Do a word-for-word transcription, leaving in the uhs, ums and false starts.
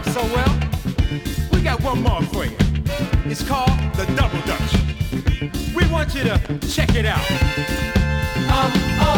so well, we got one more for you. It's called the Double Dutch. We want you to check it out. Um, um,